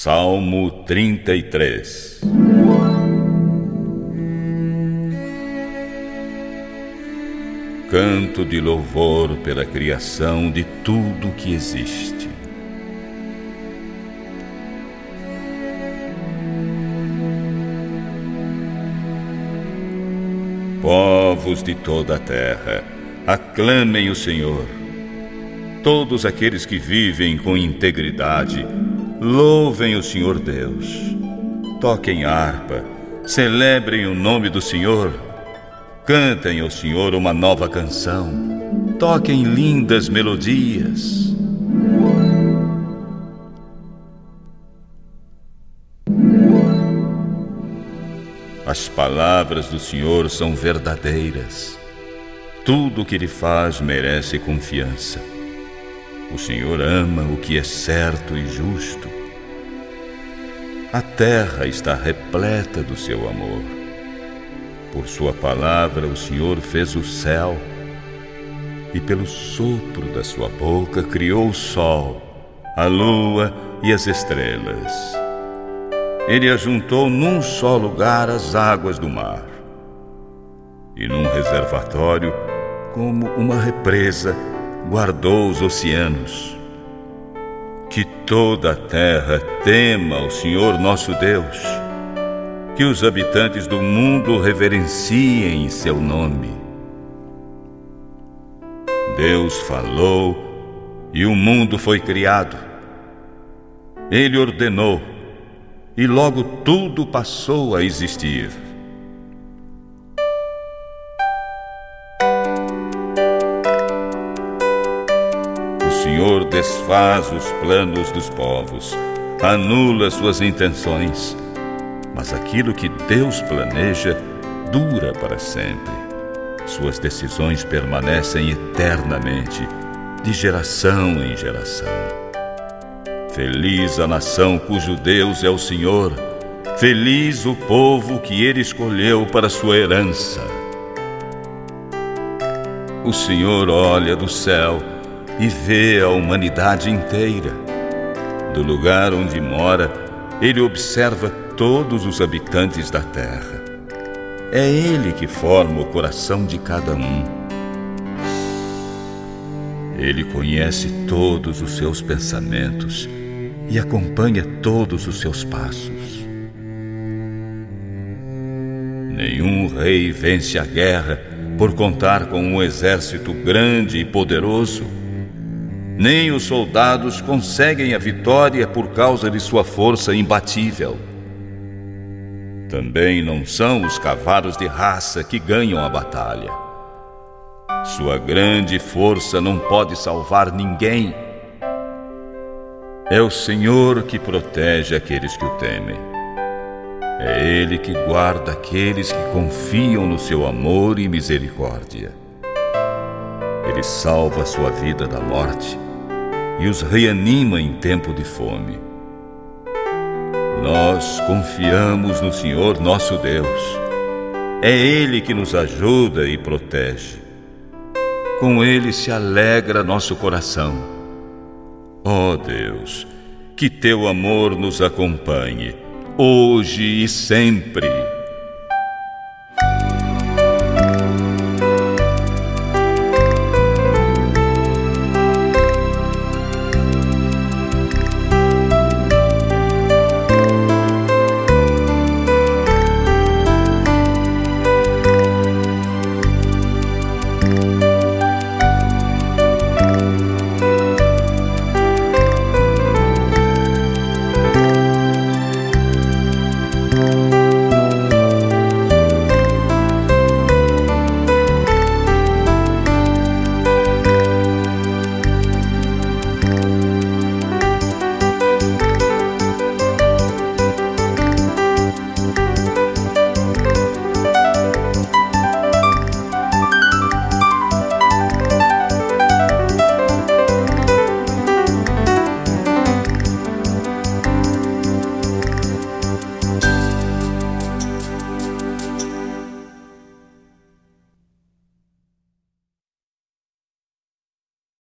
Salmo 33. Canto de louvor pela criação de tudo que existe. Povos de toda a terra, aclamem o Senhor. Todos aqueles que vivem com integridade, louvem o Senhor Deus. Toquem harpa, celebrem o nome do Senhor. Cantem ao Senhor uma nova canção. Toquem lindas melodias. As palavras do Senhor são verdadeiras. Tudo o que Ele faz merece confiança. O Senhor ama o que é certo e justo. A terra está repleta do seu amor. Por sua palavra o Senhor fez o céu, e pelo sopro da sua boca criou o sol, a lua e as estrelas. Ele ajuntou num só lugar as águas do mar, e num reservatório, como uma represa, guardou os oceanos. Que toda a terra tema o Senhor nosso Deus, que os habitantes do mundo reverenciem seu nome. Deus falou e o mundo foi criado. Ele ordenou e logo tudo passou a existir. O Senhor desfaz os planos dos povos, anula suas intenções, mas aquilo que Deus planeja dura para sempre. Suas decisões permanecem eternamente, de geração em geração. Feliz a nação cujo Deus é o Senhor, feliz o povo que Ele escolheu para sua herança. O Senhor olha do céu e vê a humanidade inteira. Do lugar onde mora, Ele observa todos os habitantes da terra. É Ele que forma o coração de cada um. Ele conhece todos os seus pensamentos e acompanha todos os seus passos. Nenhum rei vence a guerra por contar com um exército grande e poderoso. Nem os soldados conseguem a vitória por causa de sua força imbatível. Também não são os cavalos de raça que ganham a batalha. Sua grande força não pode salvar ninguém. É o Senhor que protege aqueles que o temem. É Ele que guarda aqueles que confiam no seu amor e misericórdia. Ele salva a sua vida da morte e os reanima em tempo de fome. Nós confiamos no Senhor nosso Deus. É Ele que nos ajuda e protege. Com Ele se alegra nosso coração. Ó Deus, que Teu amor nos acompanhe, hoje e sempre.